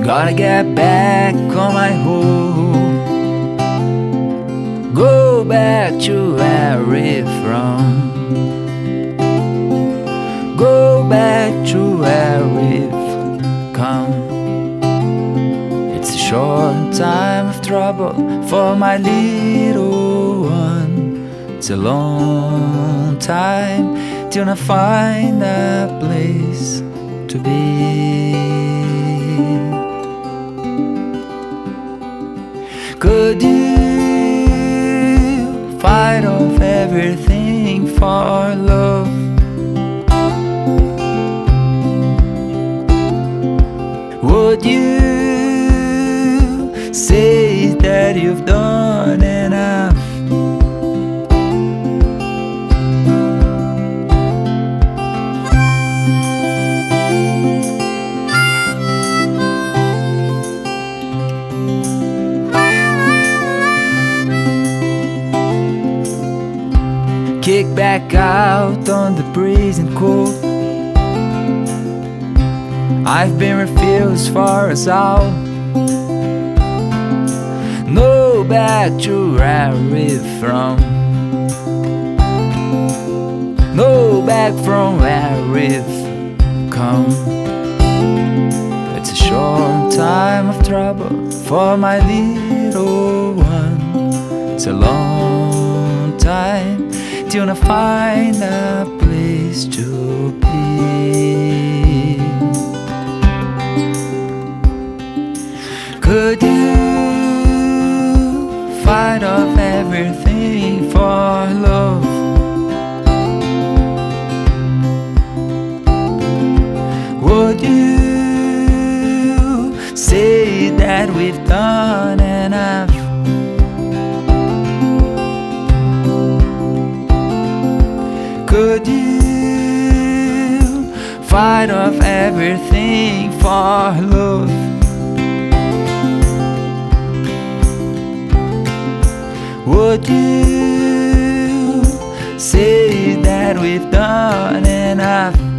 Gotta get back on my home. Go back to where we're from. Go back to where we've come. It's a short time of trouble for my little one. It's a long time till I find a place to be. Could you fight off everything for love? Would you say that you've done enough? Kick back out on the breezing cold. I've been refused for us all. No back to where we're from. No back from where we've come. It's a short time of trouble for my little one. It's a long time till I find a place to be. Could you fight off everything for love? Would you say that we've done enough? Could you fight off everything for love? Would you say that we've done enough?